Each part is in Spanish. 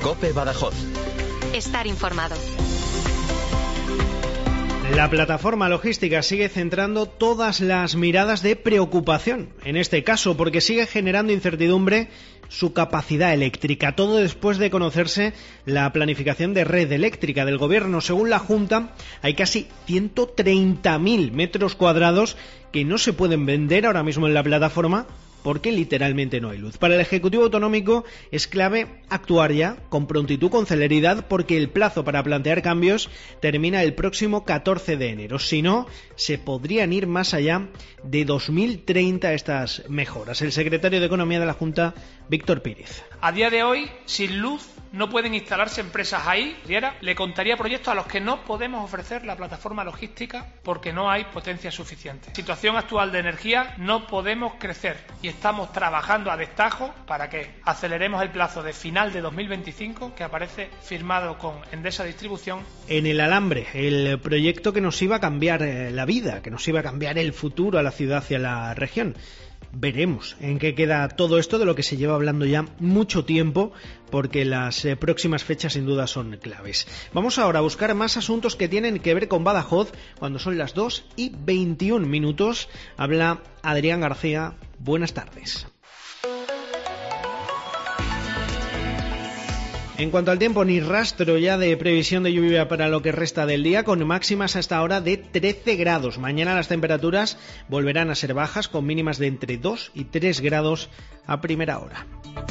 COPE Badajoz. Estar informado. La plataforma logística sigue centrando todas las miradas de preocupación, en este caso porque sigue generando incertidumbre su capacidad eléctrica, todo después de conocerse la planificación de red eléctrica del gobierno. Según la Junta, hay casi 130.000 metros cuadrados que no se pueden vender ahora mismo en la plataforma porque literalmente no hay luz. Para el Ejecutivo Autonómico es clave actuar ya, con prontitud, con celeridad, porque el plazo para plantear cambios termina el próximo 14 de enero. Si no, se podrían ir más allá de 2030 estas mejoras. El secretario de Economía de la Junta, Víctor Píriz. A día de hoy, sin luz, no pueden instalarse empresas ahí. Le contaría proyectos a los que no podemos ofrecer la plataforma logística porque no hay potencia suficiente. Situación actual de energía, no podemos crecer y estamos trabajando a destajo para que aceleremos el plazo de final de 2025 que aparece firmado con Endesa Distribución. En el alambre, el proyecto que nos iba a cambiar la vida, que nos iba a cambiar el futuro a la ciudad y a la región. Veremos en qué queda todo esto, de lo que se lleva hablando ya mucho tiempo, porque las próximas fechas sin duda son claves. Vamos ahora a buscar más asuntos que tienen que ver con Badajoz, cuando son las 2:21. Habla Adrián García. Buenas tardes. En cuanto al tiempo, ni rastro ya de previsión de lluvia para lo que resta del día, con máximas hasta ahora de 13 grados. Mañana las temperaturas volverán a ser bajas, con mínimas de entre 2 y 3 grados a primera hora.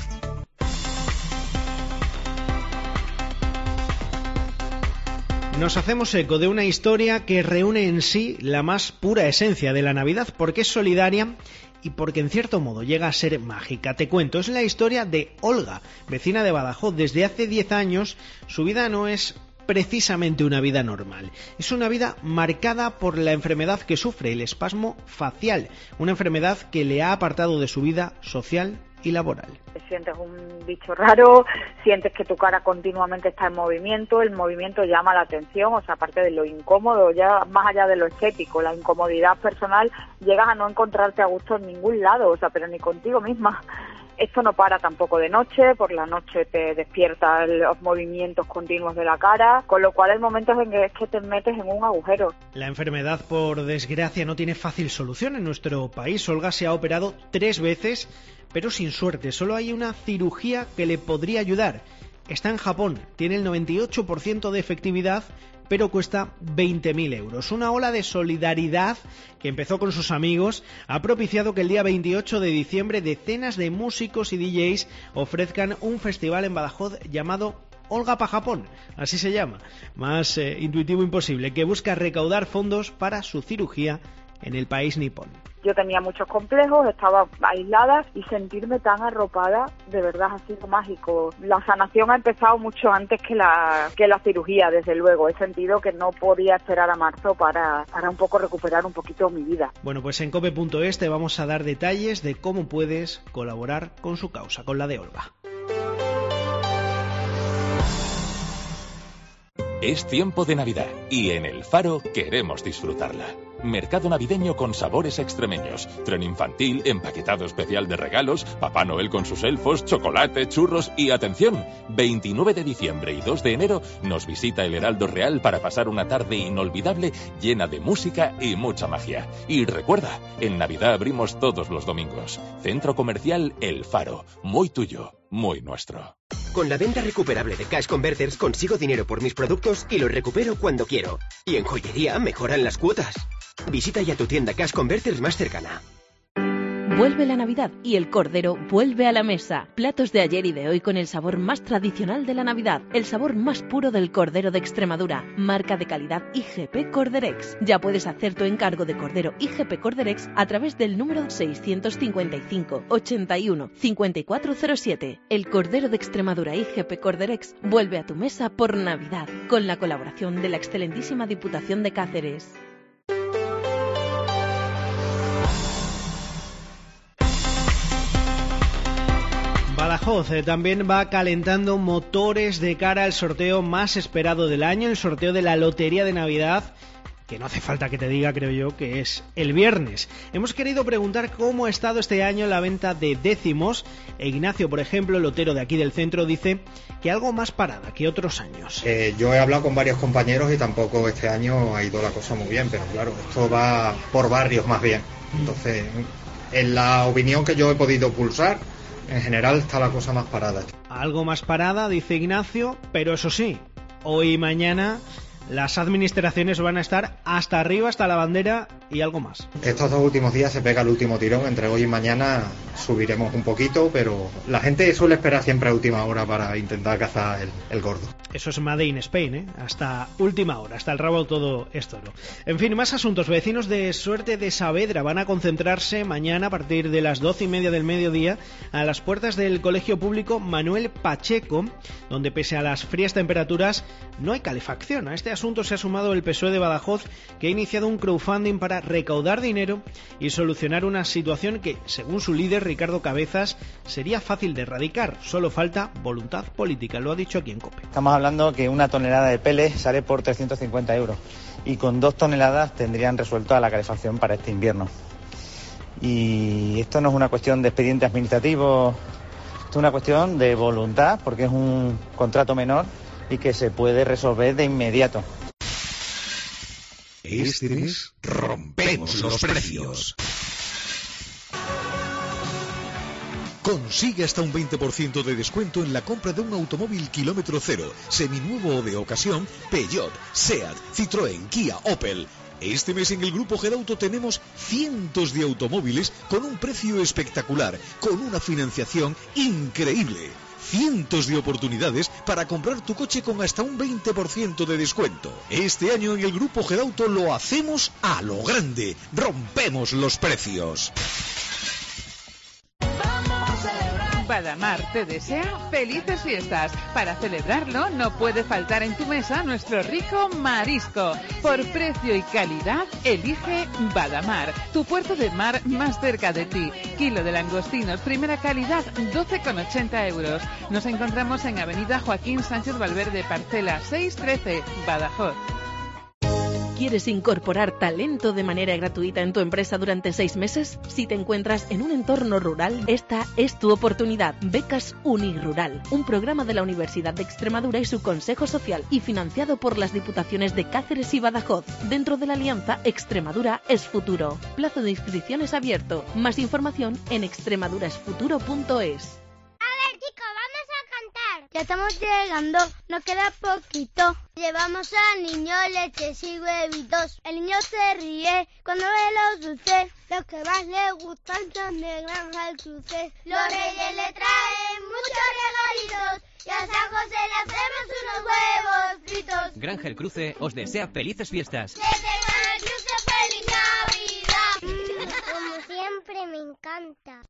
Nos hacemos eco de una historia que reúne en sí la más pura esencia de la Navidad, porque es solidaria y porque en cierto modo llega a ser mágica. Te cuento, es la historia de Olga, vecina de Badajoz. Desde hace 10 años su vida no es precisamente una vida normal. Es una vida marcada por la enfermedad que sufre, el espasmo facial, una enfermedad que le ha apartado de su vida social y laboral. Sientes un bicho raro, sientes que tu cara continuamente está en movimiento, el movimiento llama la atención, o sea, aparte de lo incómodo, ya más allá de lo estético, la incomodidad personal, llegas a no encontrarte a gusto en ningún lado, o sea, pero ni contigo misma. Esto no para tampoco de noche, por la noche te despierta los movimientos continuos de la cara, con lo cual hay momentos en que te metes en un agujero. La enfermedad, por desgracia, no tiene fácil solución en nuestro país. Olga se ha operado 3 veces, pero sin suerte. Solo hay una cirugía que le podría ayudar. Está en Japón, tiene el 98% de efectividad, pero cuesta 20.000 euros. Una ola de solidaridad que empezó con sus amigos ha propiciado que el día 28 de diciembre decenas de músicos y DJs ofrezcan un festival en Badajoz llamado Olga pa' Japón, así se llama, más intuitivo imposible, que busca recaudar fondos para su cirugía en el país nipón. Yo tenía muchos complejos, estaba aislada y sentirme tan arropada, de verdad ha sido mágico. La sanación ha empezado mucho antes que la cirugía, desde luego. He sentido que no podía esperar a marzo para un poco recuperar un poquito mi vida. Bueno, pues en cope.es te vamos a dar detalles de cómo puedes colaborar con su causa, con la de Olga. Es tiempo de Navidad y en El Faro queremos disfrutarla. Mercado navideño con sabores extremeños, tren infantil, empaquetado especial de regalos, Papá Noel con sus elfos, chocolate, churros y atención, 29 de diciembre y 2 de enero nos visita el Heraldo Real para pasar una tarde inolvidable llena de música y mucha magia. Y recuerda, en Navidad abrimos todos los domingos. Centro Comercial El Faro, muy tuyo, muy nuestro. Con la venta recuperable de Cash Converters consigo dinero por mis productos y los recupero cuando quiero. Y en joyería mejoran las cuotas. Visita ya tu tienda Cash Converters más cercana. Vuelve la Navidad y el cordero vuelve a la mesa. Platos de ayer y de hoy con el sabor más tradicional de la Navidad. El sabor más puro del cordero de Extremadura. Marca de calidad IGP Corderex. Ya puedes hacer tu encargo de cordero IGP Corderex a través del número 655 81 5407. El cordero de Extremadura IGP Corderex vuelve a tu mesa por Navidad. Con la colaboración de la excelentísima Diputación de Cáceres. Badajoz también va calentando motores de cara al sorteo más esperado del año, el sorteo de la Lotería de Navidad, que no hace falta que te diga, creo yo, que es el viernes. Hemos querido preguntar cómo ha estado este año la venta de décimos. Ignacio, por ejemplo, el lotero de aquí del centro, dice que algo más parada que otros años. Yo he hablado con varios compañeros y tampoco este año ha ido la cosa muy bien, pero claro, esto va por barrios más bien. Entonces, en la opinión que yo he podido pulsar, en general está la cosa más parada. Algo más parada, dice Ignacio, pero eso sí, hoy y mañana las administraciones van a estar hasta arriba, hasta la bandera y algo más. Estos 2 últimos días se pega el último tirón, entre hoy y mañana subiremos un poquito, pero la gente suele esperar siempre a última hora para intentar cazar el gordo. Eso es Made in Spain, ¿eh? Hasta última hora, hasta el rabo todo esto, ¿no? En fin, más asuntos. Vecinos de Suerte de Saavedra van a concentrarse mañana a partir de las 12:30 del mediodía a las puertas del Colegio Público Manuel Pacheco, donde pese a las frías temperaturas no hay calefacción. A este asunto se ha sumado el PSOE de Badajoz, que ha iniciado un crowdfunding para recaudar dinero y solucionar una situación que, según su líder Ricardo Cabezas, sería fácil de erradicar. Solo falta voluntad política, lo ha dicho aquí en COPE. Estamos hablando que una tonelada de pellets sale por 350 euros y con 2 toneladas tendrían resuelto la calefacción para este invierno. Y esto no es una cuestión de expediente administrativo, esto es una cuestión de voluntad, porque es un contrato menor y que se puede resolver de inmediato. Este mes rompemos los precios. Consigue hasta un 20% de descuento en la compra de un automóvil kilómetro cero, seminuevo o de ocasión, Peugeot, Seat, Citroën, Kia, Opel. Este mes en el Grupo Gedauto tenemos cientos de automóviles con un precio espectacular, con una financiación increíble. Cientos de oportunidades para comprar tu coche con hasta un 20% de descuento. Este año en el Grupo Gedauto lo hacemos a lo grande. Rompemos los precios. Badamar te desea felices fiestas. Para celebrarlo no puede faltar en tu mesa nuestro rico marisco. Por precio y calidad, elige Badamar, tu puerto de mar más cerca de ti. Kilo de langostinos, primera calidad, 12,80 euros. Nos encontramos en Avenida Joaquín Sánchez Valverde, parcela 613, Badajoz. ¿Quieres incorporar talento de manera gratuita en tu empresa durante 6 meses? Si te encuentras en un entorno rural, esta es tu oportunidad. Becas Unirural, un programa de la Universidad de Extremadura y su Consejo Social, y financiado por las Diputaciones de Cáceres y Badajoz, dentro de la alianza Extremadura es Futuro. Plazo de inscripciones abierto. Más información en extremaduraesfuturo.es. Ya estamos llegando, nos queda poquito. Llevamos al niño leches y huevitos. El niño se ríe cuando ve los dulces. Los que más le gustan son de Granja El Cruce. Los reyes le traen muchos regalitos y a San José le hacemos unos huevos fritos. Granja El Cruce os desea felices fiestas. Desde Granja El Cruce, feliz Navidad. Como siempre, me encanta.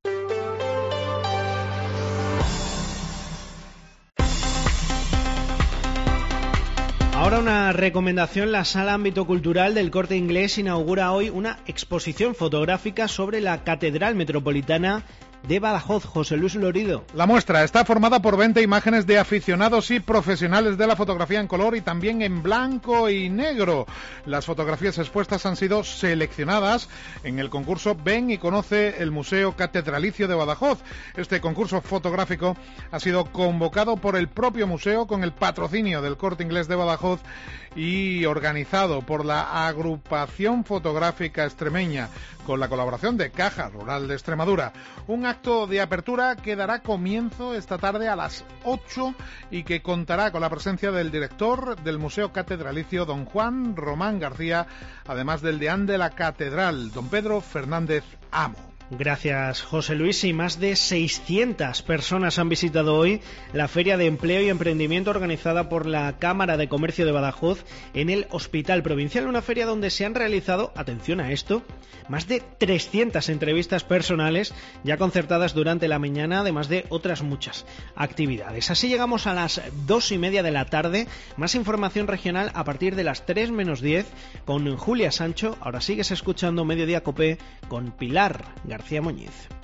Ahora una recomendación. La Sala Ámbito Cultural del Corte Inglés inaugura hoy una exposición fotográfica sobre la Catedral Metropolitana de Badajoz. José Luis Lorido. La muestra está formada por 20 imágenes de aficionados y profesionales de la fotografía en color y también en blanco y negro. Las fotografías expuestas han sido seleccionadas en el concurso Ven y conoce el Museo Catedralicio de Badajoz. Este concurso fotográfico ha sido convocado por el propio museo con el patrocinio del Corte Inglés de Badajoz y organizado por la Agrupación Fotográfica Extremeña con la colaboración de Caja Rural de Extremadura. Un acto de apertura que dará comienzo esta tarde a las 8 y que contará con la presencia del director del Museo Catedralicio, don Juan Román García, además del deán de la Catedral, don Pedro Fernández Amo. Gracias, José Luis. Y más de 600 personas han visitado hoy la Feria de Empleo y Emprendimiento organizada por la Cámara de Comercio de Badajoz en el Hospital Provincial. Una feria donde se han realizado, atención a esto, más de 300 entrevistas personales ya concertadas durante la mañana, además de otras muchas actividades. Así llegamos a las 2:30 de la tarde. Más información regional a partir de las 3 menos 10 con Julia Sancho. Ahora sigues escuchando Mediodía Copé con Pilar García Muñiz.